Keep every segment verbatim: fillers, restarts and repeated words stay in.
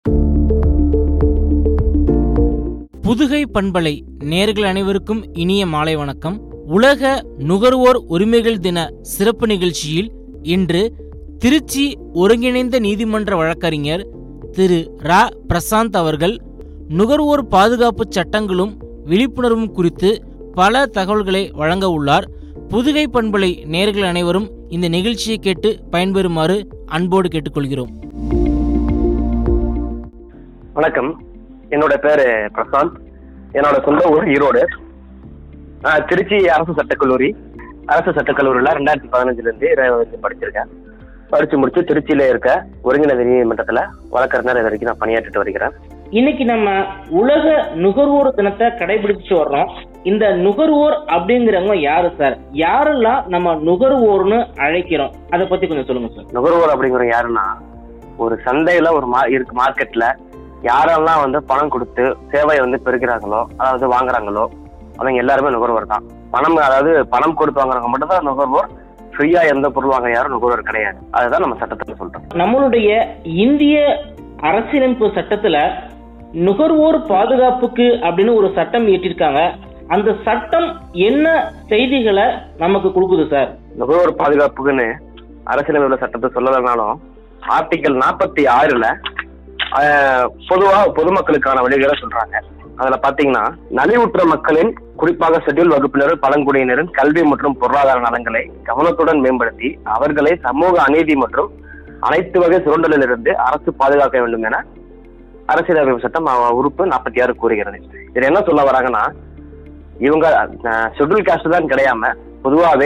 புதுகை பண்பலை நேயர்கள் அனைவருக்கும் இனிய மாலை வணக்கம். உலக நுகர்வோர் உரிமைகள் தின சிறப்பு நிகழ்ச்சியில் இன்று திருச்சி ஒருங்கிணைந்த நீதிமன்ற வழக்கறிஞர் திரு ரா பிரசாந்த் அவர்கள் நுகர்வோர் பாதுகாப்பு சட்டங்களும் விழிப்புணர்வும் குறித்து பல தகவல்களை வழங்க உள்ளார். புதுகை பண்பலை நேயர்கள் அனைவரும் இந்த நிகழ்ச்சியை கேட்டு பயன்பெறுமாறு அன்போடு கேட்டுக்கொள்கிறோம். வணக்கம், என்னோட பேரு பிரசாந்த். என்னோட சொந்த ஊர் ஈரோடு. திருச்சி அரசு சட்டக்கல்லூரி அரசு சட்டக்கல்லூரியில் ரெண்டாயிரத்தி பதினஞ்சுல இருந்து படிச்சிருக்கேன். படிச்சு முடிச்சு திருச்சியில இருக்க ஒருங்கிணைந்த நீதிமன்றத்துல வழக்கறிஞர் இது வரைக்கும் நான் பணியாற்றிட்டு வருகிறேன். இன்னைக்கு நம்ம உலக நுகர்வோர் தினத்தை கடைபிடிச்சு வர்றோம். இந்த நுகர்வோர் அப்படிங்கிறவங்க யாரு சார்? யாரெல்லாம் நம்ம நுகர்வோர்னு அழைக்கிறோம், அதை பத்தி கொஞ்சம் சொல்லுங்க சார். நுகர்வோர் அப்படிங்கிற யாருன்னா, ஒரு சந்தையில ஒரு மா இருக்கு மார்க்கெட்ல யாரெல்லாம் வந்து பணம் கொடுத்து சேவையை வந்து பெறுகிறாங்களோ, அதாவது வாங்குறாங்களோ, அவங்க எல்லாருமே நுகர்வோர் தான். பணம் அதாவது பணம் கொடுத்து வாங்குறவங்க மட்டும் தான் நுகர்வோர். ஃப்ரீயா எந்த பொருள் வாங்க யாரும் நுகர்வோர் கிடையாது. அதுதான் நம்ம சட்டத்துல சொல்றோம். நம்மளுடைய இந்திய அரசியலமைப்பு சட்டத்துல நுகர்வோர் பாதுகாப்புக்கு அப்படின்னு ஒரு சட்டம் இயற்றிருக்காங்க. அந்த சட்டம் என்ன செய்திகளை நமக்கு கொடுக்குது சார்? நுகர்வோர் பாதுகாப்புக்குன்னு அரசியலமைப்பு சட்டத்தை சொல்லலைனாலும் ஆர்டிகல் நாற்பத்தி ஆறுல பொதுவா பொதுமக்களுக்கான வழிகளை சொல்றாங்க. அதுல பாத்தீங்கன்னா, நலிவுற்ற மக்களின் குறிப்பாக ஷெட்யூல் வகுப்பினர் பழங்குடியினரின் கல்வி மற்றும் பொருளாதார நலன்களை கவனத்துடன் மேம்படுத்தி அவர்களை சமூக அநீதி மற்றும் அனைத்து வகை சுரண்டலில் இருந்து அரசு பாதுகாக்க வேண்டும் என அரசியலமைப்பு சட்டம் உறுப்பு நாற்பத்தி ஆறு கூறுகிறது. இது என்ன சொல்ல வராங்கன்னா, இவங்க ஷெட்யூல் காஸ்ட் தான் கிடையாம பொதுவாகவே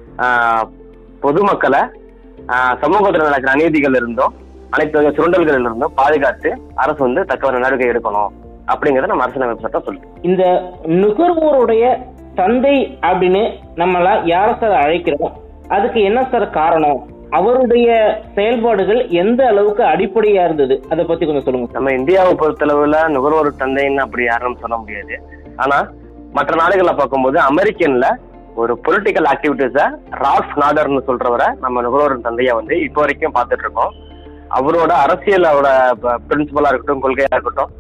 பொதுமக்களை சமூகத்தில் நடக்கிற அநீதிகள் இருந்தும் அனைத்து வகை சுரண்டல்களில் இருந்தும் பாதுகாத்து அரசு வந்து தக்க நடவடிக்கை எடுக்கணும் அப்படிங்கறத நம்ம அரசியலமைப்பு சட்டம் சொல்லுது. இந்த நுகர்வோருடைய தந்தை அப்படின்னு நம்மள யார சார் அழைக்கிறோம்? அதுக்கு என்ன சார் காரணம்? அவருடைய செயல்பாடுகள் எந்த அளவுக்கு அடிப்படையா இருந்தது, அதை பத்தி கொஞ்சம் சொல்லுங்க. நம்ம இந்தியாவை பொறுத்தளவுல நுகர்வோர் தந்தைன்னு அப்படி யாரும் சொல்ல முடியாது. ஆனா மற்ற நாடுகளை பார்க்கும்போது அமெரிக்கன்ல ஒரு பொலிட்டிக்கல் ஆக்டிவிட்டிஸ ரால்ஃப் நாடர்னு சொல்றவரை நம்ம நுகர்வோர் தந்தையா வந்து இப்போ வரைக்கும் பார்த்துட்டு இருக்கோம். அவரோட அரசியலோட பிரின்சிபலா இருக்கட்டும், கொள்கையா இருக்கட்டும்,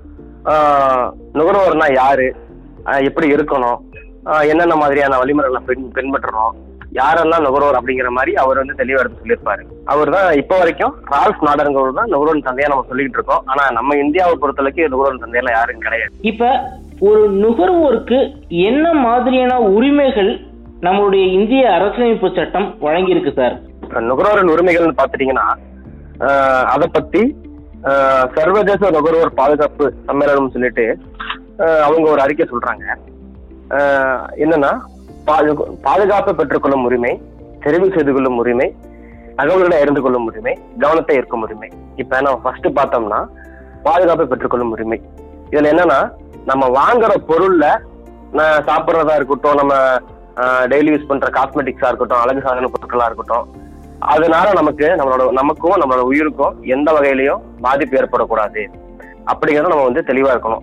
நுகர்வோர்னா யாரு, எப்படி இருக்கணும், என்னென்ன மாதிரியான வழிமுறைகளை பின் பின்பற்றணும், யாரெல்லாம் நுகர்வோர் அப்படிங்கிற மாதிரி அவர் வந்து தெளிவா எடுத்து சொல்லியிருப்பாரு. அவர் தான் இப்போ வரைக்கும் ரால்ஃப் நாடருங்கிறவர் தான் நுகர்வோர் தந்தையா நம்ம சொல்லிக்கிட்டு இருக்கோம். ஆனா நம்ம இந்தியாவை பொறுத்தளவுக்கு நுகர்வோர் தந்தையெல்லாம் யாரும் கிடையாது. இப்ப ஒரு நுகர்வோருக்கு என்ன மாதிரியான உரிமைகள் நம்மளுடைய இந்திய அரசியலமைப்பு சட்டம் வழங்கியிருக்கு சார்? நுகர்வோரின் உரிமைகள்னு பாத்துட்டீங்கன்னா, அதை பத்தி சர்வதேச நுகர்வோர் பாதுகாப்பு சம்மேளனம் சொல்லிட்டு அவங்க ஒரு அறிக்கை சொல்றாங்க. என்னன்னா, பாதுகாப்பை பெற்றுக்கொள்ளும் உரிமை, தெரிவு செய்து கொள்ளும் உரிமை, தகவல்களை அறிந்து கொள்ளும் உரிமை, கவனத்தை ஈர்க்கும் உரிமை. இப்ப நம்ம ஃபர்ஸ்ட் பார்த்தோம்னா பாதுகாப்பை பெற்றுக்கொள்ளும் உரிமை. இதுல என்னன்னா, நம்ம வாங்குற பொருள்ல சாப்பிட்றதா இருக்கட்டும், நம்ம டெய்லி யூஸ் பண்ற காஸ்மெட்டிக்ஸா இருக்கட்டும், அழகு சாதன பொருட்களா இருக்கட்டும், அதனால நமக்கு நம்மளோட நமக்கும் நம்மளோட உயிருக்கும் எந்த வகையிலையும் பாதிப்பு ஏற்படக்கூடாது அப்படிங்கிறத நம்ம வந்து தெளிவா இருக்கணும்.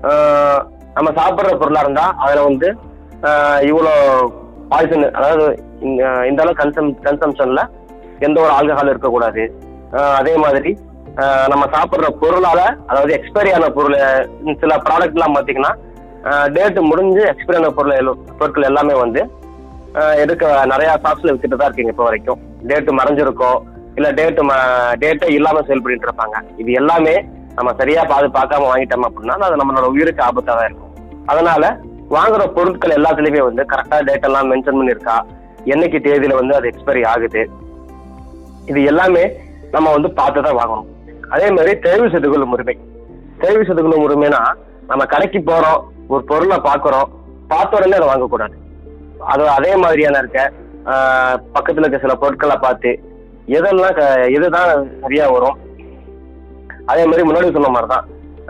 நம்ம சாப்பிட்ற பொருளா இருந்தா அதுல வந்து இவ்வளோ பாய்சன், அதாவது இந்த அளவு கன்சம் கன்சம்ஷன்ல எந்த ஒரு ஆல்கஹால் இருக்கக்கூடாது. அதே மாதிரி நம்ம சாப்பிட்ற பொருளால, அதாவது எக்ஸ்பைரி ஆன பொருள், சில ப்ராடக்ட் எல்லாம் பார்த்தீங்கன்னா டேட்டு முடிஞ்சு எக்ஸ்பைரி ஆன பொருள் பொருட்கள் எல்லாமே வந்து எடுக்க நிறைய ஷாப்ஸ்ல வித்துட்டு தான் இருக்கீங்க. இப்போ வரைக்கும் டேட்டு மறைஞ்சிருக்கோம், இல்ல டேட்டு டேட்டே இல்லாம சேல் பண்ணிட்டு இருப்பாங்க. இது எல்லாமே நம்ம சரியா பாது பார்க்காம வாங்கிட்டோம் அப்படின்னா அது நம்மளோட உயிருக்கு ஆபத்தா தான் இருக்கும். அதனால வாங்குற பொருட்கள் எல்லாத்துலயுமே வந்து கரெக்டா டேட் எல்லாம் மென்ஷன் பண்ணிருக்கா, என்னைக்கு தேதியில வந்து அது எக்ஸ்பைரி ஆகுது, இது எல்லாமே நம்ம வந்து பார்த்துதான் வாங்கணும். அதே மாதிரி தெரிவு செய்து கொள்ளும் உரிமை. தெரிவு செய்து கொள்ளும் உரிமைனா, நம்ம கடைக்கு போறோம், ஒரு பொருளை பாக்குறோம், பார்த்த உடனே அதை வாங்கக்கூடாது. அது அதே மாதிரியான இருக்க பக்கத்துல இருக்க சில பொருட்களை பார்த்து எதெல்லாம் இதுதான் சரியா வரும். அதே மாதிரி முன்னாடி சொன்ன மாதிரிதான்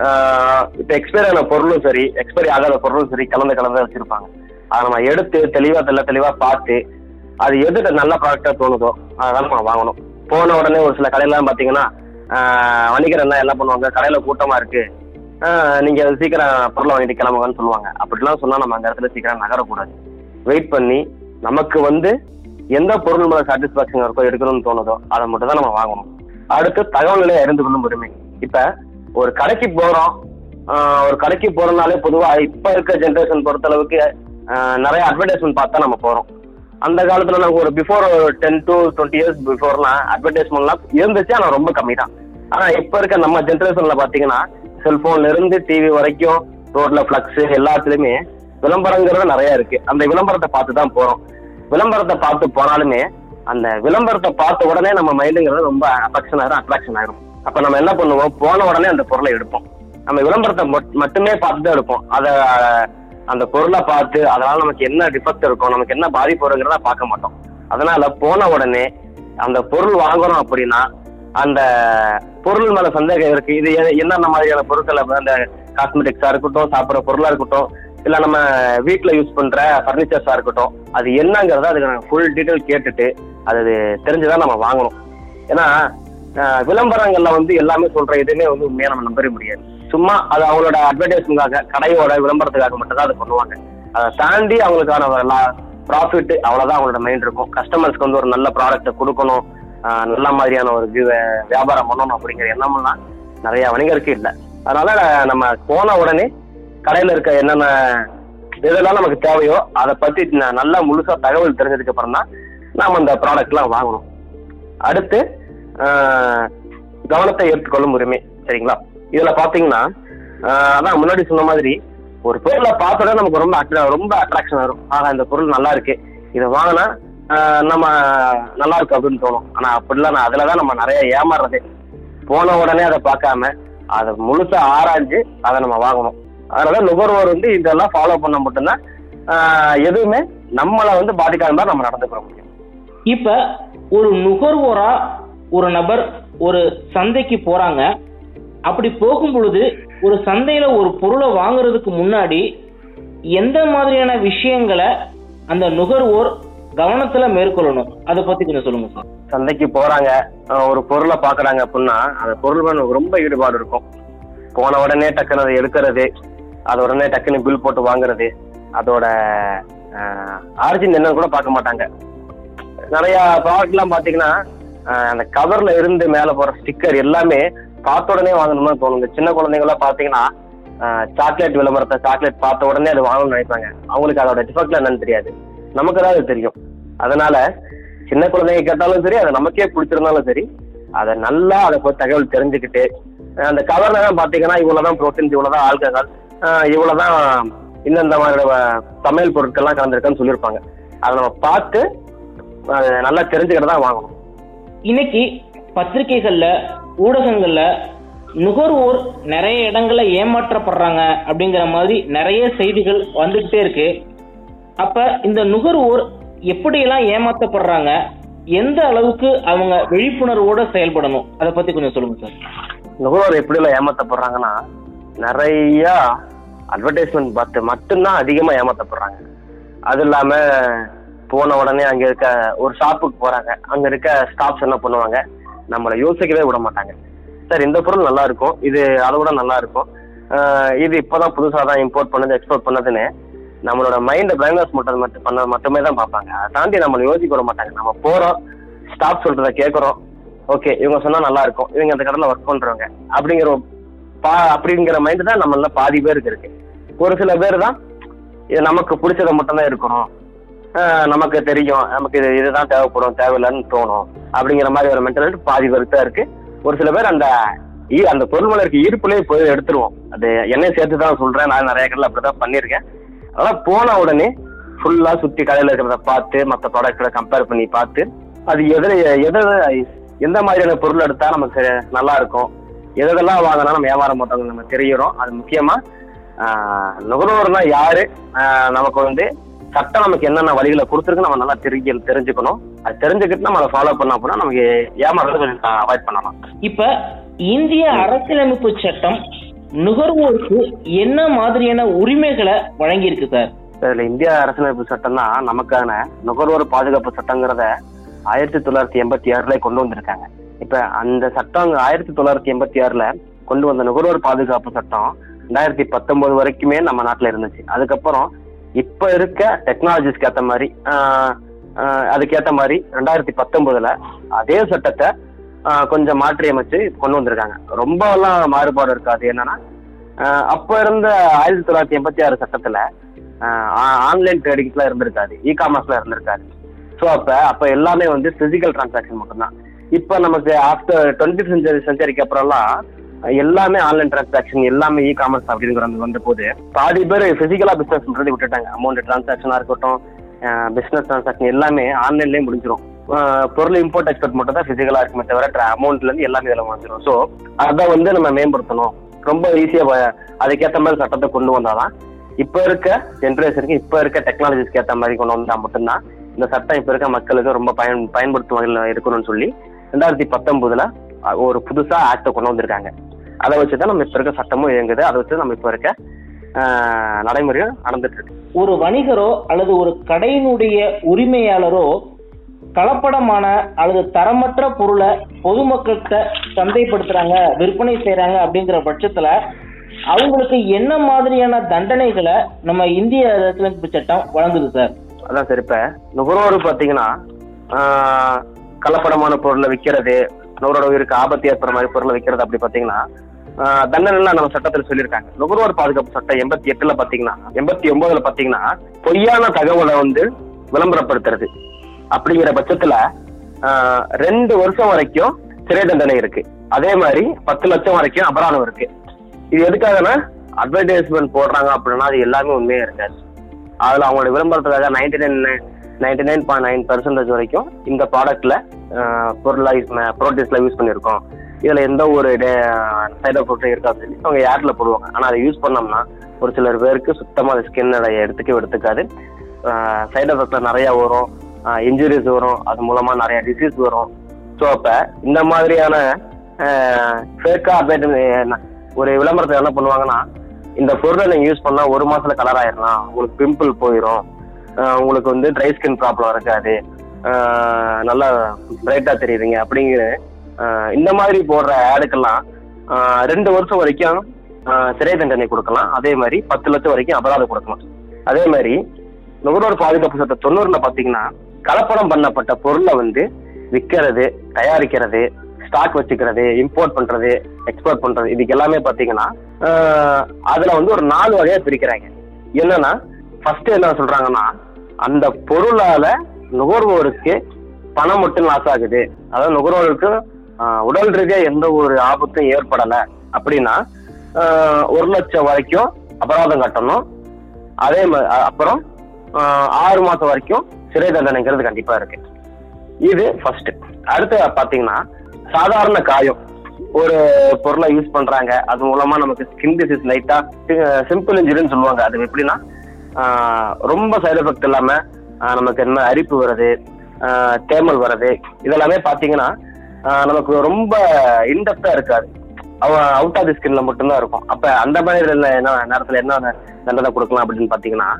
இப்ப எக்ஸ்பைரி ஆன பொருளும் சரி, எக்ஸ்பைரி ஆகாத பொருளும் சரி கலந்து கலந்து வச்சிருப்பாங்க. அதை நம்ம எடுத்து தெளிவா தெல்ல தெளிவா பார்த்து அது எது நல்ல ப்ராடக்டா தோணுதோ அதனால நம்ம வாங்கணும். போன உடனே ஒரு சில கடையெல்லாம் பாத்தீங்கன்னா வணிகர் என்ன எல்லாம் பண்ணுவாங்க, கடையில கூட்டமா இருக்கு, நீங்க சீக்கிரம் பொருளை வாங்கிட்டு கிளம்புங்கன்னு சொல்லுவாங்க. அப்படிலாம் சொன்னா நம்ம அந்த இடத்துல சீக்கிரம் நகரக்கூடாது. வெயிட் பண்ணி நமக்கு வந்து எந்த பொருள் மேல சாட்டிஸ்பாக்சன் இருக்கோ எடுக்கணும்னு தோணுதோ அதை மட்டும் தான் நம்ம வாங்கணும். அடுத்து தகவல்களை அறிந்து கொள்ளும் உரிமை. இப்ப ஒரு கடைக்கு போறோம், ஒரு கடைக்கு போறதுனாலே பொதுவா இப்ப இருக்க ஜென்ரேஷன் பொறுத்த அளவுக்கு நிறைய அட்வர்டைஸ்மெண்ட் பார்த்தா நம்ம போறோம். அந்த காலத்துல நமக்கு ஒரு before ten to twenty years பிஃபோர்லாம் அட்வர்டைஸ்மெண்ட்லாம் இருந்துச்சு, ஆனா ரொம்ப கம்மி தான். ஆனா இப்ப இருக்க நம்ம ஜென்ரேஷன்ல பாத்தீங்கன்னா செல்போன்ல இருந்து டிவி வரைக்கும் ரோட்ல பிளக்ஸ் எல்லாத்துலயுமே விளம்பரங்கிறது நிறைய இருக்கு. அந்த விளம்பரத்தை பார்த்து தான் போறோம். விளம்பரத்தை பார்த்து போனாலுமே அந்த விளம்பரத்தை பார்த்த உடனே நம்ம மைண்டுங்கிறது ரொம்ப அட்ராக்ஷன் ஆயிரும் அட்ராக்ஷன் ஆயிரும். அப்ப நம்ம என்ன பண்ணுவோம், போன உடனே அந்த பொருளை எடுப்போம். நம்ம விளம்பரத்தை மட்டுமே பார்த்து தான் எடுப்போம். அதை அந்த பொருளை பார்த்து அதனால நமக்கு என்ன டிஃபெக்ட் இருக்கும், நமக்கு என்ன பாதிப்பு வருங்கிறத பார்க்க மாட்டோம். அதனால போன உடனே அந்த பொருள் வாங்குறோம் அப்படின்னா அந்த பொருள் மேல சந்தேகம் இருக்கு, இது என்னென்ன மாதிரியான பொருட்கள், அந்த காஸ்மெட்டிக்ஸா இருக்கட்டும், சாப்பிட்ற பொருளா இருக்கட்டும், இல்ல நம்ம வீட்டுல யூஸ் பண்ற பர்னிச்சர்ஸா இருக்கட்டும், அது என்னங்கிறத அதுக்கு ஃபுல் டீட்டெயில் கேட்டுட்டு அது தெரிஞ்சுதான் நம்ம வாங்கணும். ஏன்னா விளம்பரங்கள்ல வந்து எல்லாமே சொல்ற எதுவுமே வந்து உண்மையா நம்ம நம்பவே முடியாது. சும்மா அது அவங்களோட அட்வர்டைஸ்மெண்ட்காக, கடையோட விளம்பரத்துக்காக மட்டும் தான் அதை பண்ணுவாங்க. அதை தாண்டி அவங்களுக்கான ப்ராஃபிட் அவ்வளவுதான் அவங்களோட மைண்ட் இருக்கும். கஸ்டமர்ஸ்க்கு வந்து ஒரு நல்ல ப்ராடக்ட்டை கொடுக்கணும், நல்ல மாதிரியான ஒரு வியாபாரம் பண்ணணும் அப்படிங்கிற எண்ணம்லாம் நிறைய வணிகருக்கு இல்லை. அதனால நம்ம போன உடனே கடையில இருக்க என்னென்ன இதெல்லாம் நமக்கு தேவையோ அதை பத்தி நல்லா முழுசா தகவல் தெரிஞ்சதுக்கு அப்புறம் தான் நாம அந்த ப்ராடக்ட் எல்லாம் வாங்கணும். அடுத்து கவனத்தை ஏற்றுக்கொள்ளும் உரிமை. சரிங்களா? இதுல பாத்தீங்கன்னா அதான் முன்னாடி சொன்ன மாதிரி ஒரு பொருளை பார்த்தோட நமக்கு ரொம்ப ரொம்ப அட்ராக்ஷன் வரும். ஆனா இந்த பொருள் நல்லா இருக்கு, இதை வாங்கினா நம்ம நல்லா இருக்கு அப்படின்னு தோணும். ஆனா அப்படிலாம் நான் அதுலதான் நம்ம நிறைய ஏமாறுறது. போன உடனே அதை பார்க்காம அதை முழுசா ஆராய்ஞ்சு அதை நம்ம வாங்கணும். அதனால நுகர்வோர் வந்து இதெல்லாம் ஃபாலோ பண்ண மட்டும்தான் எதுவுமே நம்மளை வந்து பாதிக்காத மாதிரி நம்ம நடந்துக்கிற முடியும். இப்ப ஒரு நுகர்வோரா ஒரு நபர் ஒரு சந்தைக்கு போறாங்க. அப்படி போகும் பொழுது ஒரு சந்தையில ஒரு பொருளை வாங்குறதுக்கு முன்னாடி எந்த மாதிரியான விஷயங்களை அந்த நுகர்வோர் கவனத்துல மேற்கொள்ளணும், அதை பத்தி கொஞ்சம் சொல்லுங்க சார். சந்தைக்கு போறாங்க, ஒரு பொருளை பாக்குறாங்க அப்படின்னா அந்த பொருள் ரொம்ப ஈடுபாடு இருக்கும். போன உடனே டக்குன்னு அதை எடுக்கிறது, அது உடனே டக்குன்னு பில் போட்டு வாங்குறது, அதோட ஆரிஜின் என்னன்னு கூட பார்க்க மாட்டாங்க. நிறைய ப்ராடக்ட் எல்லாம் பாத்தீங்கன்னா அந்த கவர்ல இருந்து மேல போற ஸ்டிக்கர் எல்லாமே பார்த்த உடனே வாங்கணும்னு தோணுங்க. சின்ன குழந்தைங்களாம் பாத்தீங்கன்னா சாக்லேட் விளம்பரத்தை சாக்லேட் பார்த்த உடனே அது வாங்கணும்னு நினைப்பாங்க. அவங்களுக்கு அதோட டிஃபெக்ட்ல என்னன்னு தெரியாது, நமக்கு தான் அது தெரியும். அதனால சின்ன குழந்தைங்க கேட்டாலும் சரி, அதை நமக்கே பிடிச்சிருந்தாலும் சரி, அதை நல்லா அதை போய் தகவல் தெரிஞ்சுக்கிட்டு அந்த கவர்ல தான் பாத்தீங்கன்னா இவ்வளவுதான் புரோட்டீன்ஸ், இவ்வளவுதான் ஆல்கஹால், இவ்வளவுதான் இந்தந்த மாதிரி சமையல் பொருட்கள்லாம் கலந்துருக்குன்னு சொல்லியிருப்பாங்க. அதை நம்ம பார்த்து நல்லா தெரிஞ்சுக்கிட்டு தான் வாங்கணும். இன்னைக்கு பத்திரிகைகள்ல ஊடகங்கள்ல நுகர்வோர் நிறைய இடங்கள்ல ஏமாற்றப்படுறாங்க அப்படிங்கிற மாதிரி நிறைய செய்திகள் வந்துகிட்டே இருக்கு. அப்ப இந்த நுகர்வோர் எப்படியெல்லாம் ஏமாற்றப்படுறாங்க, எந்த அளவுக்கு அவங்க விழிப்புணர்வோட செயல்படணும், அதை பத்தி கொஞ்சம் சொல்லுங்க சார். நுகர்வோர் எப்படி எல்லாம் ஏமாற்றப்படுறாங்கன்னா நிறைய அட்வர்டைஸ்மெண்ட் பார்த்து மட்டும்தான் அதிகமா ஏமாற்றப்படுறாங்க. அது இல்லாம போன உடனே அங்க இருக்க ஒரு ஷாப்புக்கு போறாங்க, அங்க இருக்க ஸ்டாஃப்ஸ் என்ன பண்ணுவாங்க, நம்மளை யோசிக்கவே விட மாட்டாங்க. சார் இந்த பொருள் நல்லா இருக்கும், இது அதை விட நல்லா இருக்கும், இது இப்போதான் புதுசாக தான் இம்போர்ட் பண்ணது எக்ஸ்போர்ட் பண்ணதுன்னு நம்மளோட மைண்டை பிரைன் வாஷ் மட்டும் மட்டும் பண்ண மட்டுமே தான் பார்ப்பாங்க. அதை தாண்டி நம்மளை யோசிக்க விட மாட்டாங்க. நம்ம போறோம், ஸ்டாஃப் சொல்றதை கேட்குறோம், ஓகே இவங்க சொன்னா நல்லா இருக்கும், இவங்க அந்த கடையில் ஒர்க் பண்றவங்க அப்படிங்கிற பா அப்படிங்கிற மைண்டு தான் நம்மள பாதி பேருக்கு இருக்கு. ஒரு சில பேர் தான் இது நமக்கு பிடிச்சதை மட்டும்தான் இருக்கணும், நமக்கு தெரியும், நமக்கு இது இதுதான் தேவைப்படும், தேவையில்லைன்னு தோணும் அப்படிங்கிற மாதிரி ஒரு மென்டாலிட்டி பாதி பேருக்கு தான் இருக்கு. ஒரு சில பேர் அந்த அந்த பொருள் மேல இருக்க ஈர்ப்புலேயே போய் எடுத்துருவோம். அது என்னையும் சேர்த்து தான் சொல்றேன், நான் நிறைய கடையில் அப்படிதான் பண்ணியிருக்கேன். அதெல்லாம் போன உடனே ஃபுல்லா சுத்தி கடையில் இருக்கிறத பார்த்து மற்ற ப்ராடக்ட்களை கம்பேர் பண்ணி பார்த்து அது எதில் எதை எந்த மாதிரியான பொருள் எடுத்தா நமக்கு நல்லா இருக்கும், எதெல்லாம் வாங்கினா நம்ம ஏமாற மாட்டோம் நம்ம தெரிகிறோம். அது முக்கியமா நுகர்வோர்னா யாரு, நமக்கு வந்து சட்டம் நமக்கு என்னென்ன வழிகளை கொடுத்துருக்கு நம்ம நல்லா தெரிஞ்சு தெரிஞ்சுக்கணும். அது தெரிஞ்சுக்கிட்டு நம்ம அதை ஃபாலோ பண்ண அப்படின்னா நமக்கு ஏமாறது கொஞ்சம் அவாய்ட் பண்ணலாம். இப்ப இந்திய அரசியலமைப்பு சட்டம் நுகர்வோருக்கு என்ன மாதிரியான உரிமைகளை வழங்கி இருக்கு சார்? இதுல இந்திய அரசியலமைப்பு சட்டம் தான் நமக்கான நுகர்வோர் பாதுகாப்பு சட்டங்கிறத ஆயிரத்தி தொள்ளாயிரத்தி எண்பத்தி ஆறுல கொண்டு வந்திருக்காங்க. இப்ப அந்த சட்டம் ஆயிரத்தி தொள்ளாயிரத்தி எண்பத்தி ஆறுல கொண்டு வந்த நுகர்வோர் பாதுகாப்பு சட்டம் ரெண்டாயிரத்தி பத்தொன்பது வரைக்குமே நம்ம நாட்டுல இருந்துச்சு. அதுக்கப்புறம் இப்ப இருக்க டெக்னாலஜிஸ்க்கு ஏற்ற மாதிரி அதுக்கேற்ற மாதிரி ரெண்டாயிரத்தி பத்தொன்பதுல அதே சட்டத்தை கொஞ்சம் மாற்றி அமைச்சு கொண்டு வந்திருக்காங்க. ரொம்ப எல்லாம் மாறுபாடு இருக்காது. என்னன்னா அப்ப இருந்த ஆயிரத்தி தொள்ளாயிரத்தி எண்பத்தி ஆறு சட்டத்துல ஆன்லைன் ட்ரேடிங்ஸ்லாம் இருந்திருக்காது, இ காமர்ஸ்லாம் இருந்திருக்காது. ஸோ அப்ப அப்ப எல்லாமே வந்து பிசிக்கல் டிரான்சாக்ஷன் மட்டும்தான். இப்ப நமக்கு ஆஃப்டர் டுவெண்ட்டி செஞ்சுரி செஞ்சுரிக்கு அப்புறம்லாம் எல்லாமே ஆன்லைன் டிரான்சாக்ஷன், எல்லாமே இ காமர்ஸ் அப்படிங்கிறது வந்த போது பாதி பேர் பிசிக்கலா பிசினஸ் பண்றது விட்டுட்டாங்க. அமௌண்ட் டிரான்சாக்ஷனா இருக்கட்டும், பிசினஸ் டிரான்சாக்ஷன் எல்லாமே ஆன்லைன்லயே முடிஞ்சிடும். பொருள் இம்போர்ட் எக்ஸ்போர்ட் மட்டும் தான் பிசிக்கலா இருக்குமே தவிர அமௌண்ட்ல இருந்து எல்லாமே இதில் வந்துடும். ஸோ அதை வந்து நம்ம மேம்படுத்தணும். ரொம்ப ஈஸியா அதுக்கேற்ற மாதிரி சட்டத்தை கொண்டு வந்தாதான் இப்ப இருக்க ஜென்ரேஷனுக்கு, இப்ப இருக்க டெக்னாலஜிஸ்க்கு ஏற்ற மாதிரி கொண்டு வந்தா மட்டும்தான் இந்த சட்டம் இப்ப இருக்க மக்களுக்கு ரொம்ப பயன் பயன்படுத்தும் வகையில் இருக்கணும்னு சொல்லி ரெண்டாயிரத்தி பத்தொன்பதுல ஒரு புதுசா ஆக்டை கொண்டு வந்திருக்காங்க. அதை வச்சுதான் நம்ம இப்ப இருக்க சட்டமும் இயங்குது. அதை வச்சு நம்ம இப்ப இருக்க நடைமுறையும் நடந்துட்டு இருக்கு. ஒரு வணிகரோ அல்லது ஒரு கடையினுடைய உரிமையாளரோ கலப்படமான அல்லது தரமற்ற பொருளை பொதுமக்கள்கிட்ட சந்தைப்படுத்துறாங்க, விற்பனை செய்யறாங்க அப்படிங்கிற பட்சத்துல அவங்களுக்கு என்ன மாதிரியான தண்டனைகளை நம்ம இந்திய அரசியலமைப்பு சட்டம் வழங்குது சார்? அதான் சார், இப்ப நுகர்வோர் பாத்தீங்கன்னா கலப்படமான பொருளை விற்கிறது, நுகர்வோட உயிருக்கு ஆபத்து ஏற்படுற மாதிரி பொருளை விற்கிறது அப்படி பாத்தீங்கன்னா தண்டனைலாம் நம்ம சட்டத்தில் சொல்லியிருக்காங்க. நுகர்வோர் பாதுகாப்பு சட்டம் எண்பத்தி எட்டுல பாத்தீங்கன்னா எண்பத்தி ஒன்பதுல பாத்தீங்கன்னா பொய்யான தகவலை வந்து விளம்பரப்படுத்துறது அப்படிங்கிற பட்சத்துல ரெண்டு வருஷம் வரைக்கும் சிறை தண்டனை இருக்கு. அதே மாதிரி பத்து லட்சம் வரைக்கும் அபராதம் இருக்கு. இது எதுக்காகனா அட்வர்டைஸ்மெண்ட் போடுறாங்க அப்படின்னா அது எல்லாமே உண்மையா இருக்காது. அதுல அவங்களோட விளம்பரத்துக்காக ninety nine ninety nine point nine percentage வரைக்கும் இந்த ப்ராடக்ட்ல பொருளா ப்ரோட்டீன்ஸ்ல யூஸ் பண்ணியிருக்கோம், இதுல எந்த ஒரு சைட் எஃபெக்டும் இருக்காது சொல்லி அவங்க யார்ல போடுவாங்க. ஆனா அதை யூஸ் பண்ணோம்னா ஒரு சிலர் பேருக்கு சுத்தமா அது ஸ்கின் எடுத்துக்கவே எடுத்துக்காது. சைட் எஃபெக்ட்ல நிறைய வரும், இன்ஜுரிஸ் வரும், அது மூலமா நிறைய டிசீஸ் வரும். ஸோ அப்ப இந்த மாதிரியான ஃபேக்கா ஒரு விளம்பரத்தை என்ன பண்ணுவாங்கன்னா, இந்த பொருளை நீங்க யூஸ் பண்ணா ஒரு மாசத்துல கலர் ஆயிடலாம், உங்களுக்கு பிம்பிள் போயிடும், உங்களுக்கு வந்து ட்ரை ஸ்கின் ப்ராப்ளம் இருக்காது, நல்லா பிரைட்டா தெரியுதுங்க அப்படிங்கிற இந்த மாதிரி போடுற ஆடுக்கெல்லாம் ரெண்டு வருஷம் வரைக்கும் சிறை தண்டனை கொடுக்கலாம். அதே மாதிரி பத்து லட்சம் வரைக்கும் அபராதம் கொடுக்கலாம். அதே மாதிரி நுகர்வோர் பாதுகாப்பு சட்டம் தொண்ணூறுல பாத்தீங்கன்னா கலப்படம் பண்ணப்பட்ட பொருளை வந்து விற்கிறது, தயாரிக்கிறது, ஸ்டாக் வச்சுக்கிறது, இம்போர்ட் பண்றது, எக்ஸ்போர்ட் பண்றது, இதுக்கு எல்லாமே பாத்தீங்கன்னா அதுல வந்து ஒரு நாலு வகையா பிரிக்கிறாங்க. என்னன்னா ஃபர்ஸ்ட் என்ன சொல்றாங்கன்னா, அந்த பொருளால நுகர்வோருக்கு பணம் மட்டும் லாஸ் ஆகுது, அதாவது நுகர்வோருக்கு உடல் ரீதியா எந்த ஒரு ஆபத்தும் ஏற்படல அப்படின்னா ஒரு லட்சம் வரைக்கும் அபராதம் கட்டணும். அதே மாதிரி அப்புறம் ஆறு மாசம் வரைக்கும் சிறை தண்டனைங்கிறது கண்டிப்பா இருக்கு. இது ஃபர்ஸ்ட். அடுத்து பாத்தீங்கன்னா சாதாரண காயம், ஒரு பொருளை யூஸ் பண்றாங்க, அது மூலமா நமக்கு ஸ்கின் டிசீஸ் லைட்டா சிம்பிள் இன்ஜுரின்னு சொல்லுவாங்க. அது எப்படின்னா ரொம்ப சைடு எஃபெக்ட் இல்லாம நமக்கு என்ன அரிப்பு வருது, தேமல் வருது, இதெல்லாமே பாத்தீங்கன்னா நமக்கு ரொம்ப இன்டெப்தா இருக்காது, அவன் அவுட் ஆஃப் தி ஸ்கின்ல மட்டும்தான் இருக்கும். அப்ப அந்த மாதிரி என்ன நேரத்துல என்ன தண்டனை கொடுக்கலாம் அப்படின்னு பாத்தீங்கன்னா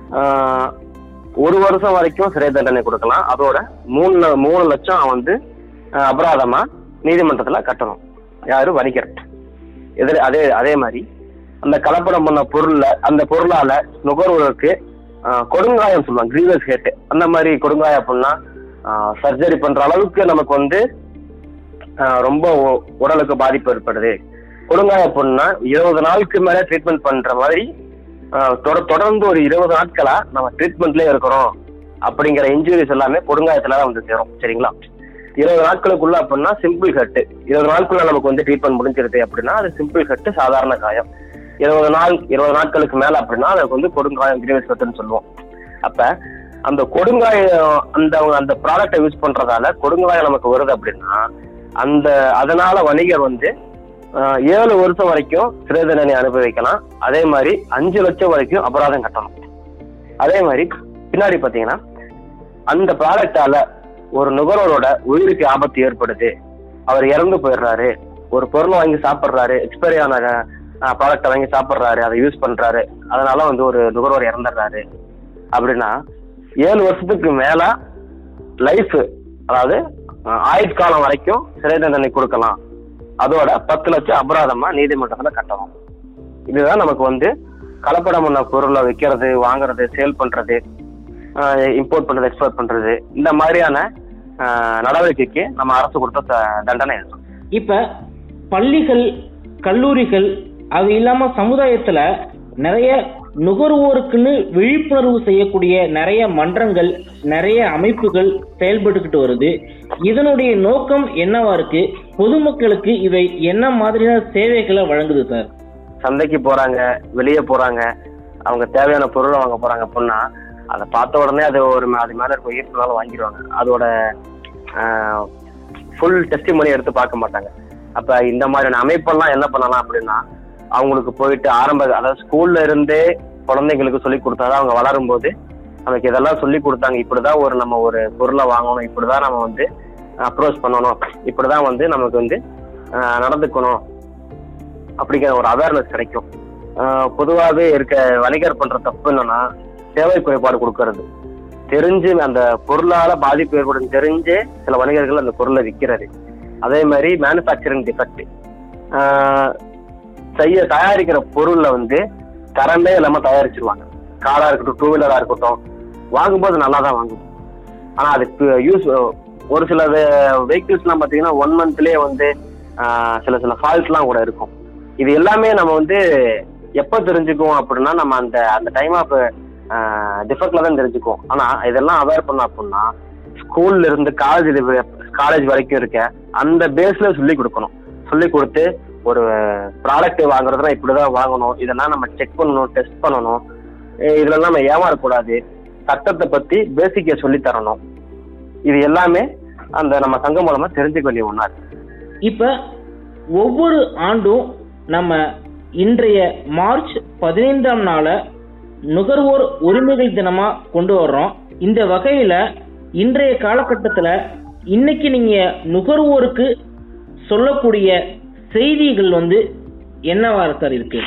ஒரு வருஷம் வரைக்கும் சிறை தண்டனை கொடுக்கலாம். அதோட மூணு மூணு லட்சம் வந்து அபராதமா நீதிமன்றத்துல கட்டணும், யாரு வணிகர். எதிர அதே அதே மாதிரி அந்த கலப்படம் பண்ண பொருள்ல அந்த பொருளால நுகர்வோருக்கு கொடுங்காயம் சொல்லுவாங்க, கிரீவஸ் ஹேட், அந்த மாதிரி கொடுங்காயம் அப்படின்னா சர்ஜரி பண்ற அளவுக்கு நமக்கு வந்து ரொம்ப உடலுக்கு பாதிப்பு ஏற்படுது. கொடுங்காய பொண்ணா இருபது நாளுக்கு மேல ட்ரீட்மெண்ட் பண்ற மாதிரி தொடர்ந்து ஒரு இருபது நாட்களா நம்ம ட்ரீட்மெண்ட்லயே இருக்கிறோம் அப்படிங்கிற இன்ஜுரிஸ் எல்லாமே கொடுங்காயத்துல தான் வந்து சேரும். சரிங்களா? இருபது நாட்களுக்குள்ள அப்படின்னா சிம்பிள் கட்டு, இருபது நாட்குள்ள நமக்கு வந்து ட்ரீட்மெண்ட் முடிஞ்சிருது அப்படின்னா அது சிம்பிள் கட்டு, சாதாரண காயம். இருபது நாள் இருபது நாட்களுக்கு மேல அப்படின்னா அதுக்கு வந்து கொடுங்காயம், கிரீவஸ் கட்டுன்னு சொல்லுவோம். அப்ப அந்த கொடுங்காயம் அந்த அந்த ப்ராடக்டை யூஸ் பண்றதால கொடுங்காயம் நமக்கு வருது அப்படின்னா அந்த அதனால வணிகர் வந்து ஏழு வருஷம் வரைக்கும் சிறை தண்டனை அனுபவிக்கலாம். அதே மாதிரி அஞ்சு லட்சம் வரைக்கும் அபராதம் கட்டணும். அதே மாதிரி பின்னாடி பாத்தீங்கன்னா அந்த ப்ராடக்டால ஒரு நுகர்வோரோட உயிருக்கு ஆபத்து ஏற்படுது, அவர் இறந்து போயிடுறாரு, ஒரு பொருளை வாங்கி சாப்பிட்றாரு, எக்ஸ்பைரி ஆன ப்ராடக்டை வாங்கி சாப்பிட்றாரு, அதை யூஸ் பண்றாரு, அதனால வந்து ஒரு நுகர்வோர் இறந்துடுறாரு அப்படின்னா ஏழு வருஷத்துக்கு மேல லைஃப், அதாவது ஆயுட்காலம் வரைக்கும் சிறை தண்டனை கொடுக்கலாம். அதோட பத்து லட்சம் அபராதமா நீதிமன்றத்துல கட்டணும். இதுதான் நமக்கு வந்து கலப்படம் பண்ண பொருளை விற்கிறது, வாங்குறது, சேல் பண்றது, இம்போர்ட் பண்றது, எக்ஸ்போர்ட் பண்றது, இந்த மாதிரியான நடவடிக்கைக்கு நம்ம அரசு கொடுத்த தண்டனை. இப்ப பள்ளிகள், கல்லூரிகள், அது இல்லாம சமுதாயத்துல நிறைய நுகர்வோருக்குன்னு விழிப்புணர்வு செய்யக்கூடிய நிறைய மன்றங்கள், நிறைய அமைப்புகள் செயல்பட்டுக்கிட்டு வருது. இதனுடைய நோக்கம் என்னவா இருக்கு? பொதுமக்களுக்கு இவை என்ன மாதிரியான சேவைகளை வழங்குது சார்? சந்தைக்கு போறாங்க, வெளியே போறாங்க, அவங்க தேவையான பொருளை வாங்க போறாங்க அப்படின்னா அதை பார்த்த உடனே அது ஒரு அது மேல இருக்க ஈர்ப்புனால வாங்கிடுவாங்க. அதோட ஃபுல் டெஸ்டிமனி எடுத்து பார்க்க மாட்டாங்க. அப்ப இந்த மாதிரியான அமைப்பெல்லாம் என்ன பண்ணலாம் அப்படின்னா, அவங்களுக்கு போயிட்டு ஆரம்ப அதாவது ஸ்கூல்ல இருந்தே குழந்தைங்களுக்கு சொல்லி கொடுத்தாதான் அவங்க வளரும் போது நமக்கு இதெல்லாம் சொல்லி கொடுத்தாங்க. இப்படிதான் ஒரு நம்ம ஒரு பொருளை வாங்கணும், இப்படிதான் நம்ம வந்து அப்ரோச் பண்ணணும், இப்படிதான் வந்து நமக்கு வந்து நடந்துக்கணும் அப்படிங்கிற ஒரு அவேர்னஸ் கிடைக்கும். பொதுவாகவே இருக்க வணிகர் பண்ற தப்பு என்னன்னா, சேவை குறைபாடு கொடுக்கறது. தெரிஞ்சு அந்த பொருளால பாதிப்பு ஏற்படும் தெரிஞ்சு சில வணிகர்கள் அந்த பொருளை விற்கிறது. அதே மாதிரி மேனுஃபேக்சரிங் டிஃபெக்ட், செய்ய தயாரிக்கிற பொருள்ல வந்து தரமே இல்லாம தயாரிச்சிருவாங்க. காரா இருக்கட்டும், டூ வீலரா இருக்கட்டும், வாங்கும்போது நல்லா தான் வாங்குவோம். ஆனா அதுக்கு யூஸ் ஒரு சில வெஹிக்கிள்ஸ் எல்லாம் பாத்தீங்கன்னா ஒன் மந்த்லயே வந்து சில சில ஃபால்ட் எல்லாம் கூட இருக்கும். இது எல்லாமே நம்ம வந்து எப்ப தெரிஞ்சுக்குவோம் அப்படின்னா, நம்ம அந்த அந்த டைம் ஆஃப் டிஃபெக்ட்ல தான் தெரிஞ்சுக்குவோம். ஆனா இதெல்லாம் அவேர் பண்ண அப்படின்னா ஸ்கூல்ல இருந்து காலேஜ் காலேஜ் வரைக்கும் இருக்க அந்த பேஸ்ல சொல்லி கொடுக்கணும். சொல்லி கொடுத்து ஒரு ப்ராடக்ட் வாங்குறதுனா இப்படிதான் வாங்கணும், இதெல்லாம் நம்ம செக் பண்ணணும், டெஸ்ட் பண்ணணும், இதுல நம்ம ஏமாறக்கூடாது, சட்டத்தை பத்தி பேசிக்க சொல்லி தரணும். இது எல்லாமே அந்த நம்ம சங்கம் மூலமா தெரிஞ்சுக்க வேண்டிய ஒன்றா இருக்கு. இப்ப ஒவ்வொரு ஆண்டும் நம்ம இன்றைய மார்ச் பதினைந்தாம் நாள நுகர்வோர் உரிமைகள் தினமா கொண்டு வர்றோம். இந்த வகையில இன்றைய காலகட்டத்துல இன்னைக்கு நீங்க நுகர்வோருக்கு சொல்லக்கூடிய செய்திகள் வந்து என்னவா சார் இருக்கு?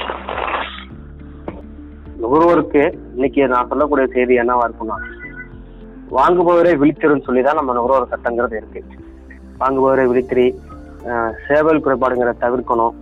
நுகர்வோருக்கு இன்னைக்கு நான் சொல்லக்கூடிய செய்தி என்னவா இருக்குன்னா, வாங்குபவரே விழித்திருன்னு சொல்லிதான் நம்ம நுகர்வோர் சட்டங்கிறது இருக்கு. வாங்குபவரே விழித்திரி, சேவை குறைபாடுங்கிற தவிர்க்கணும்,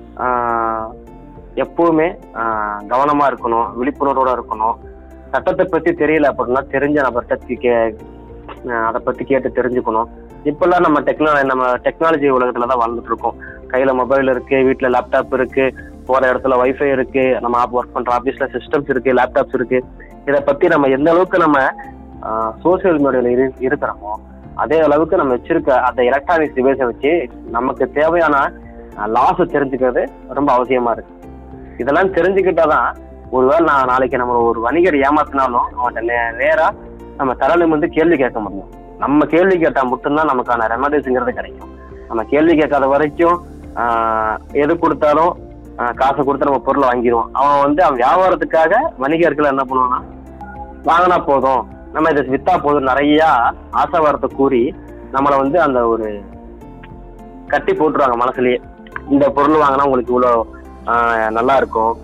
எப்பவுமே கவனமா இருக்கணும், விழிப்புணர்வோட இருக்கணும். சட்டத்தை பத்தி தெரியல அப்படின்னா தெரிஞ்ச நபர்கிட்ட கே அதை பத்தி கேட்டு தெரிஞ்சுக்கணும். இப்பெல்லாம் நம்ம டெக்னாலஜி நம்ம டெக்னாலஜி உலகத்துலதான் வாழ்ந்துட்டு இருக்கோம். கையில மொபைல் இருக்கு, வீட்டுல லேப்டாப் இருக்கு, போற இடத்துல வைஃபை இருக்கு, நம்ம ஒர்க் பண்ற ஆபீஸ்ல சிஸ்டம்ஸ் இருக்கு, லேப்டாப்ஸ் இருக்கு. இதை பத்தி நம்ம எந்த அளவுக்கு நம்ம சோசியல் மீடியால இரு இருக்கிறோமோ அதே அளவுக்கு நம்ம வச்சிருக்க அந்த எலக்ட்ரானிக்ஸ் டிவைஸை வச்சு நமக்கு தேவையான லாஸை தெரிஞ்சுக்கிறது ரொம்ப அவசியமா இருக்கு. இதெல்லாம் தெரிஞ்சுக்கிட்டாதான் ஒருவேளை நான் நாளைக்கு நம்ம ஒரு வணிகர் ஏமாத்தினாலும் அவன்கிட்ட நே நேரா நம்ம தரலும் வந்து கேள்வி கேட்க முடியும். நம்ம கேள்வி கேட்டா மட்டும்தான் நமக்கான ரெமடிஸ்ங்கிறது கிடைக்கும். நம்ம கேள்வி கேட்காத வரைக்கும் ஆஹ் எது கொடுத்தாலும் காசை கொடுத்து நம்ம பொருளை வாங்கிடுவோம். அவன் வந்து அவன் வியாபாரத்துக்காக வணிகர்கள் என்ன பண்ணுவான்னா, வாங்கினா போதும், நம்ம இதை வித்தா போதும், நிறைய ஆசைவாரத்தை கூறி நம்மளை வந்து அந்த ஒரு கட்டி போட்டுருவாங்க மனசுலயே. இந்த பொருள் வாங்கினா உங்களுக்கு இவ்வளோ நல்லா இருக்கும்,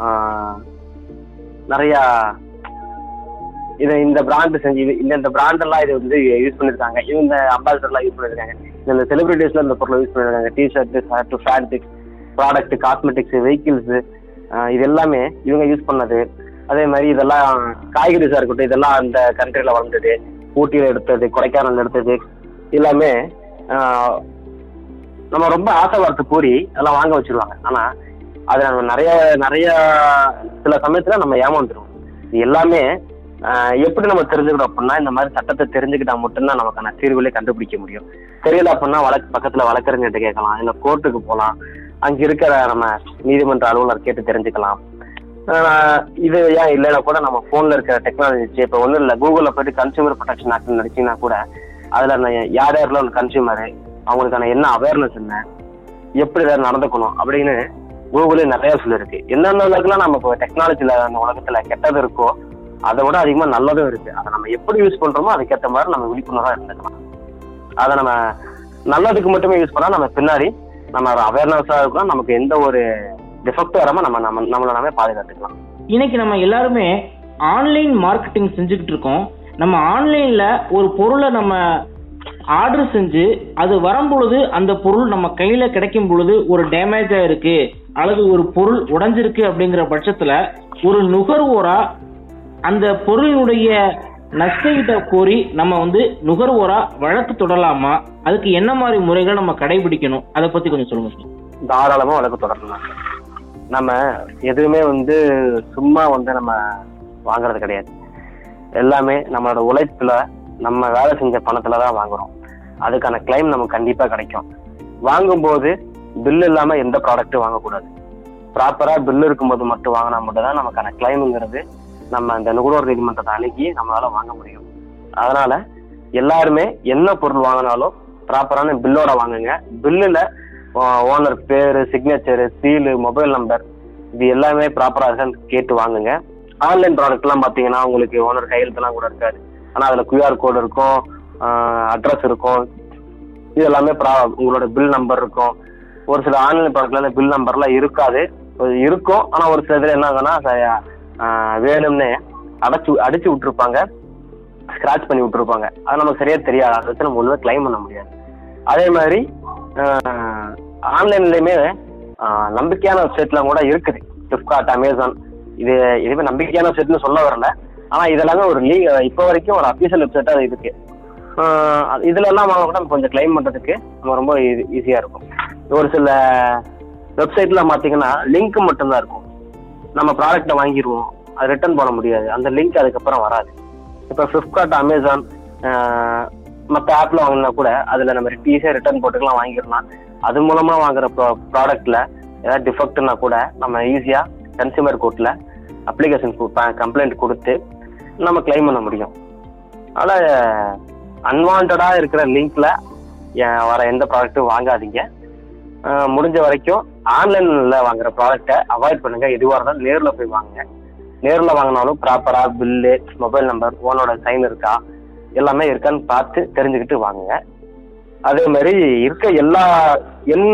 நிறைய இதை இந்த பிராண்ட் செஞ்சு இந்த இந்த பிராண்டெல்லாம் இது வந்து யூஸ் பண்ணியிருக்காங்க, இந்த அம்பாசிடர்லாம் யூஸ் பண்ணியிருக்காங்க, இந்த செலிபிரிட்டிஸ்ல இந்த பொருளை யூஸ் பண்ணியிருக்காங்க, t shirt, shirt, pant, product, cosmetics, vehicles, இது எல்லாமே இவங்க யூஸ் பண்ணது. அதே மாதிரி இதெல்லாம் காய்கறிஸாக இருக்கட்டும், இதெல்லாம் அந்த கண்ட்ரியில் வளர்ந்தது, ஊட்டியில் எடுத்தது, கொடைக்கானல் எடுத்தது, எல்லாமே நம்ம ரொம்ப ஆசை வார்த்தை கூறி அதெல்லாம் வாங்க வச்சிருவாங்க. ஆனால் அது நம்ம நிறைய நிறைய சில சமயத்தில் நம்ம ஏமாந்துருவோம். இது எல்லாமே எப்படி நம்ம தெரிஞ்சுக்கணும் அப்படின்னா, இந்த மாதிரி சட்டத்தை தெரிஞ்சுக்கிட்டா மட்டும்தான் நமக்கான தீர்வுகளே கண்டுபிடிக்க முடியும். தெரியல அப்படின்னா வழக்கு பக்கத்தில் வழக்கறிஞர்கிட்ட கேட்கலாம், இல்லை கோர்ட்டுக்கு போகலாம், அங்கே இருக்கிற நம்ம நீதிமன்ற அலுவலர் கேட்டு தெரிஞ்சுக்கலாம். இது ஏன் இல்லைன்னா கூட நம்ம ஃபோனில் இருக்கிற டெக்னாலஜி இப்போ ஒன்றும் இல்லை, கூகுளில் போயிட்டு கன்சியூமர் ப்ரொடெக்ஷன் ஆக்ட் நடிச்சிங்கன்னா கூட அதில் யார் யாரெல்லாம் ஒரு கன்சியூமரு, அவங்களுக்கான என்ன அவேர்னஸ் என்ன, எப்படி வேறு நடந்துக்கணும் அப்படின்னு கூகுளே நிறைய சொல்லியிருக்கு. என்னென்ன அளவுக்குலாம் நம்ம இப்போ டெக்னாலஜியில் அந்த உலகத்தில் கெட்டது இருக்கோ அதை விட அதிகமாக நல்லதும் இருக்கு. அதை நம்ம எப்படி யூஸ் பண்ணுறோமோ அதுக்கேற்ற மாதிரி நம்ம விழிப்புணர்வாக இருந்துக்கலாம். அதை நம்ம நல்லதுக்கு மட்டுமே யூஸ் பண்ணால் நம்ம பின்னாடி நம்ம அவேர்னஸாக இருக்கலாம், நமக்கு எந்த ஒரு டிஃபெக்ட் வராமல் நம்ம நம்ம நம்மளை நாமே பாதுகாத்துக்கலாம். இன்னைக்கு நம்ம எல்லாருமே ஆன்லைன் மார்க்கெட்டிங் செஞ்சுக்கிட்டு இருக்கோம். நம்ம ஆன்லைன்ல ஒரு பொருளை நம்ம ஆர்டர் செஞ்சு அது வரும் பொழுது அந்த பொருள் நம்ம கையில கிடைக்கும் பொழுது ஒரு டேமேஜா இருக்கு அல்லது ஒரு பொருள் உடைஞ்சிருக்கு அப்படிங்கிற பட்சத்துல ஒரு நுகர்வோரா அந்த பொருளினுடைய நஷ்டஈட்ட கோரி நம்ம வந்து நுகர்வோரா வழக்கு தொடரலாமா? அதுக்கு என்ன மாதிரி முறைகள் நம்ம கடைபிடிக்கணும்? அதை பத்தி கொஞ்சம் சொல்லுங்க சார். தாராளமா வழக்கு தொடரலாம். நம்ம எதுவுமே வந்து சும்மா வந்து நம்ம வாங்குறது கிடையாது. எல்லாமே நம்மளோட உழைப்புல நம்ம வேலை செஞ்ச பணத்துல தான் வாங்குறோம். அதுக்கான கிளைம் நமக்கு கண்டிப்பா கிடைக்கும். வாங்கும்போது பில் இல்லாம எந்த ப்ராடக்ட்டும் வாங்கக்கூடாது. ப்ராப்பரா பில் இருக்கும்போது மட்டும் வாங்கினா மட்டும் தான் நமக்கான கிளைமுங்கிறது நம்ம அந்த நுகர்வோர் நீதிமன்றத்தை அணுகி நம்மளால வாங்க முடியும். அதனால எல்லாருமே என்ன பொருள் வாங்கினாலும் ப்ராப்பரான பில்லோட வாங்குங்க. பில்லுல ஓனர் பேரு, சிக்னேச்சரு, சீலு, மொபைல் நம்பர் இது எல்லாமே ப்ராப்பரா இருக்கான்னு கேட்டு வாங்குங்க. ஆன்லைன் ப்ராடக்ட் எல்லாம் பாத்தீங்கன்னா உங்களுக்கு ஓனர் கையெழுத்துலாம் கூட இருக்காது. ஆனா அதுல கியூஆர் கோடு இருக்கும், அட்ரஸ் இருக்கும், இது எல்லாமே உங்களோட பில் நம்பர் இருக்கும். ஒரு சில ஆன்லைன் ப்ராடக்ட்ல பில் நம்பர்லாம் இருக்காது, இருக்கும். ஆனா ஒரு சில இதுல என்ன ஆகுன்னா வேணும்னே அடைச்சு அடிச்சு விட்டுருப்பாங்க, ஸ்கிராச் பண்ணி விட்டுருப்பாங்க. அது நமக்கு சரியா தெரியாது. அதை வச்சு நம்ம ஒழுங்காக கிளைம் பண்ண முடியாது. அதே மாதிரி ஆன்லைன்லயுமே நம்பிக்கையான வெப்சைட்லாம் கூட இருக்குது. ஃபிளிப்கார்ட், அமேசான் இது இதுவே நம்பிக்கையான வெப்சைட்னு சொல்ல வரல. ஆனா இதெல்லாமே ஒரு லீ இப்போ வரைக்கும் ஒரு அஃபீஷியல் வெப்சைட்டா அது இருக்கு. இதுல எல்லாம் வாங்க கூட கொஞ்சம் கிளைம் பண்றதுக்கு நம்ம ரொம்ப ஈஸியா இருக்கும். ஒரு சில வெப்சைட்ல பாத்தீங்கன்னா லிங்க் மட்டும்தான் இருக்கும். நம்ம ப்ராடக்டை வாங்கிடுவோம், அது ரிட்டர்ன் பண்ண முடியாது. அந்த லிங்க் அதுக்கப்புறம் வராது. இப்போ ஃபிளிப்கார்ட், அமேசான் மற்ற ஆப்ல வாங்கினா கூட அதுல நம்ம ஈஸியா ரிட்டர்ன் போட்டுக்கலாம், வாங்கிடலாம். அது மூலமா வாங்குற ப்ராடக்ட்ல ஏதாவது டிஃபெக்ட்னா கூட நம்ம ஈஸியா கன்சியூமர் கோர்ட்ல அப்ளிகேஷன் கம்ப்ளைண்ட் கொடுத்து நம்ம கிளைம் பண்ண முடியும். அதனால அன்வான்டா இருக்கிற லிங்க்ல வர எந்த ப்ராடக்ட்டும் வாங்காதீங்க. முடிஞ்ச வரைக்கும் ஆன்லைன்ல வாங்குற ப்ராடக்டை அவாய்ட் பண்ணுங்க. எதுவாக இருந்தாலும் நேரில் போய் வாங்குங்க. நேரில் வாங்கினாலும் ப்ராப்பரா பில்லு, மொபைல் நம்பர், ஓனோட சைன் இருக்கா எல்லாமே இருக்கான்னு பார்த்து தெரிஞ்சுக்கிட்டு வாங்குங்க. அதே மாதிரி இருக்க எல்லா என்ன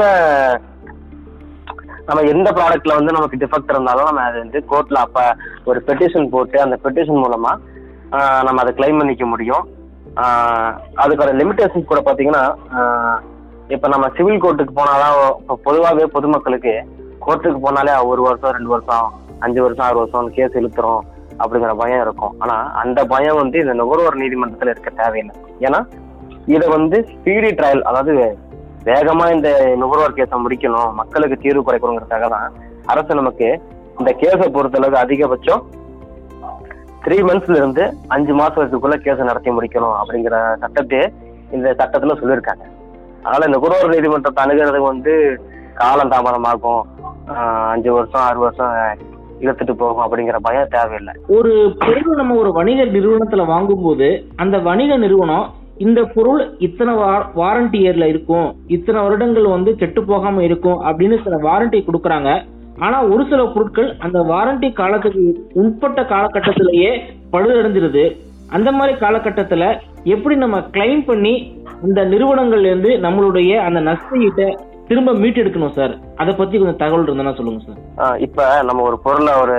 நம்ம எந்த ப்ராடக்ட்ல வந்து நமக்கு டிஃபெக்ட் இருந்தாலும் நம்ம அது வந்து கோர்ட்ல அப்ப ஒரு பெட்டிஷன் போட்டு அந்த பெட்டிஷன் மூலமா நம்ம அதை கிளைம் பண்ணிக்க முடியும். அதுக்கான லிமிடேஷன்ஸ் கூட பாத்தீங்கன்னா இப்ப நம்ம சிவில் கோர்ட்டுக்கு போனாதான் இப்போ பொதுவாகவே பொதுமக்களுக்கு கோர்ட்டுக்கு போனாலே ஒரு வருஷம், ரெண்டு வருஷம், அஞ்சு வருஷம், ஆறு வருஷம் கேஸ் இழுத்துறோம் அப்படிங்கிற பயம் இருக்கும். ஆனா அந்த பயம் வந்து இந்த நுகர்வோர் நீதிமன்றத்துல இருக்க தேவையில்லை. ஏன்னா இதை வந்து ஸ்பீடி ட்ரையல், அதாவது வேகமா இந்த நுகர்வோர் கேஸை முடிக்கணும், மக்களுக்கு தீர்வு குறைக்கணுங்கிறதுக்காக தான் அரசு நமக்கு இந்த கேஸை பொறுத்தளவுக்கு அதிகபட்சம் த்ரீ மந்த்ஸ்ல இருந்து அஞ்சு மாசத்துக்குள்ள கேஸை நடத்தி முடிக்கணும் அப்படிங்கிற சட்டத்தை இந்த சட்டத்துல சொல்லியிருக்காங்க. அதனால நுகர்வோர் நீதிமன்றத்தை அணுகிறதுக்கு வந்து காலம் தாமதமாகும், அஞ்சு வருஷம் ஆறு வருஷம் இழுத்துட்டு போகும் அப்படிங்கிற பயம் தேவையில்லை. ஒரு பொருள் நம்ம ஒரு வணிக நிறுவனத்துல வாங்கும் போது அந்த வணிக நிறுவனம் இந்த பொருள் இத்தனை வாரண்டி இயர்ல இருக்கும், இத்தனை வருடங்கள் வந்து கெட்டு போகாம இருக்கும் அப்படின்னு சில வாரண்டி கொடுக்குறாங்க. ஆனா ஒரு சில பொருட்கள் அந்த வாரண்டி காலத்துக்கு உட்பட்ட காலகட்டத்திலேயே பழுதடைஞ்சிருது. அந்த மாதிரி காலகட்டத்துல எப்படி நம்ம கிளைம் பண்ணி இந்த நிறுவனங்கள்ல இருந்து நம்மளுடைய அந்த நஷ்டஈட்டை திரும்ப மீட்டெடுக்கணும் சார்? அதை பத்தி கொஞ்சம் தகவல் இருந்தா சொல்லுங்க சார். இப்ப நம்ம ஒரு பொருளை ஒரு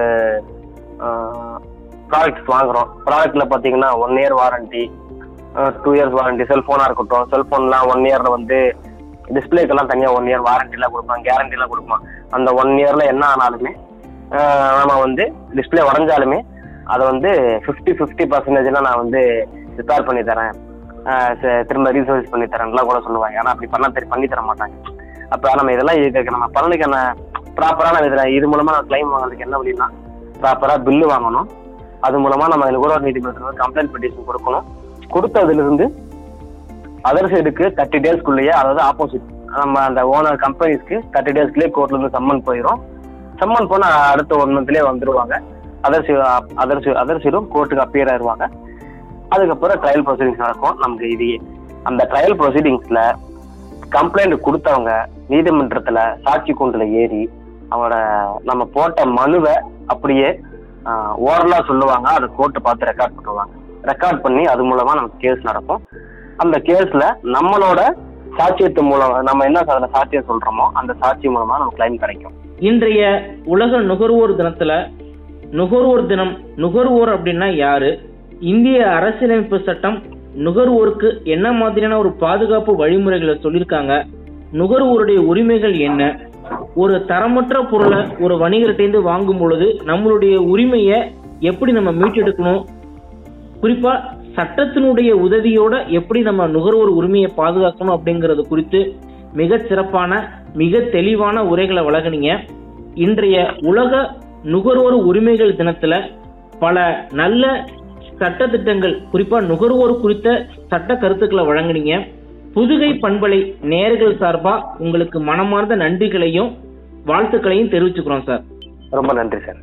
ப்ராடக்ட் வாங்குறோம். ப்ராடக்ட்ல பாத்தீங்கன்னா one year warranty, two years warranty. செல்போனா இருக்கட்டும், செல்போன்லாம் ஒன் இயர்ல வந்து டிஸ்பிளேக்கெல்லாம் தனியா ஒன் இயர் வாரண்டி எல்லாம் கொடுப்பாங்க, கேரண்டி எல்லாம் கொடுப்பாங்க. அந்த ஒன் இயர்ல என்ன ஆனாலுமே நம்ம வந்து டிஸ்பிளே உடஞ்சாலுமே அதை வந்து ஃபிஃப்டி ஃபிஃப்டி பர்சன்டேஜ்லாம் நான் வந்து ரிப்பேர் பண்ணி தரேன், திரும்ப ரீசர்வீஸ் பண்ணி தரேன்லாம் கூட சொல்லுவாங்க. ஆனா அப்படி பண்ணா தெரி பண்ணி தர மாட்டாங்க. அப்ப நம்ம இதெல்லாம் இதுக்கு நம்ம பலனுக்கான ப்ராப்பரான இதுல இது மூலமா நம்ம கிளைம் வாங்குறதுக்கு என்ன வழின்னா ப்ராப்பரா பில்லு வாங்கணும். அது மூலமா நம்ம நுகர்வோர் நீதிமன்றத்தில் கம்ப்ளைண்ட் பெட்டிஷன் கொடுக்கணும். கொடுத்ததுல இருந்து அதர் சைடுக்கு தேர்ட்டி டேஸ்க்குள்ளேயே, அதாவது ஆப்போசிட் நம்ம அந்த ஓனர் கம்பெனிஸ்க்கு தேர்ட்டி டேஸ்க்குள்ளேயே கோர்ட்ல இருந்து சம்மன் போயிடும். சம்மன் போனா அடுத்த ஒன் மந்த்லயே வந்துருவாங்க. Other side other side other சைடும் கோர்ட்டுக்கு அப்பியர் ஆயிடுவாங்க. அதுக்கப்புறம் ட்ரையல் ப்ரொசீடிங்ஸ் நடக்கும். நமக்கு இது அந்த ட்ரையல் ப்ரொசீடிங்ஸ்ல கம்ப்ளைண்ட் கொடுத்தவங்க நீதிமன்றத்துல சாட்சி கூண்டுல ஏறி அவங்களோட நம்ம போட்ட மனுவை அப்படியே ஓரலா சொல்லுவாங்க. அதை கோர்ட்டை பார்த்து ரெக்கார்ட் பண்ணுவாங்க. ரெக்கார்ட் பண்ணி அது மூலமா நமக்கு கேஸ் நடக்கும். அந்த கேஸ்ல நம்மளோட சாட்சியத்து மூலம் நம்ம என்ன சாட்சியம் சொல்றோமோ அந்த சாட்சி மூலமா நமக்கு கிளைம் கிடைக்கும். இன்றைய உலக நுகர்வோர் தினத்துல நுகர்வோர் தினம், நுகர்வோர் அப்படின்னா யாரு, இந்திய அரசியலமைப்பு சட்டம் நுகர்வோருக்கு என்ன மாதிரியான ஒரு பாதுகாப்பு வழிமுறைகளை சொல்லியிருக்காங்க, நுகர்வோருடைய உரிமைகள் என்ன, ஒரு தரமற்ற பொருளை ஒரு வணிகர்கிட்டேருந்து வாங்கும் பொழுது நம்மளுடைய உரிமையை எப்படி நம்ம மீட்டெடுக்கணும், குறிப்பா சட்டத்தினுடைய உதவியோட எப்படி நம்ம நுகர்வோர் உரிமையை பாதுகாக்கணும் அப்படிங்கிறது குறித்து மிக சிறப்பான மிக தெளிவான உரைகளை வழங்குனீங்க. இன்றைய உலக நுகர்வோர் உரிமைகள் தினத்துல பல நல்ல சட்ட திட்டங்கள், குறிப்பா நுகர்வோர் குறித்த சட்ட கருத்துக்களை வழங்குனீங்க. புதுகை பண்பலை நேயர்கள் சார்பா உங்களுக்கு மனமார்ந்த நன்றிகளையும் வாழ்த்துக்களையும் தெரிவிச்சுக்கிறோம் சார். ரொம்ப நன்றி சார்.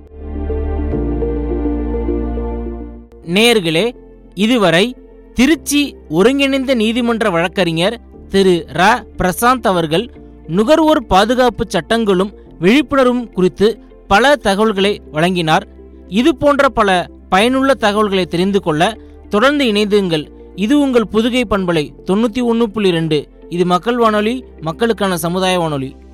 நேயர்களே, இதுவரை திருச்சி ஒருங்கிணைந்த நீதிமன்ற வழக்கறிஞர் திரு ர பிரசாந்த் அவர்கள் நுகர்வோர் பாதுகாப்பு சட்டங்களும் விழிப்புணர்வும் குறித்து பல தகவல்களை வழங்கினார். இது போன்ற பல பயனுள்ள தகவல்களை தெரிந்து கொள்ள தொடர்ந்து இணைந்துங்கள். இது உங்கள் புதுகை பண்பலை தொண்ணூத்தி ஒன்னு புள்ளி ரெண்டு. இது மக்கள் வானொலி, மக்களுக்கான சமுதாய வானொலி.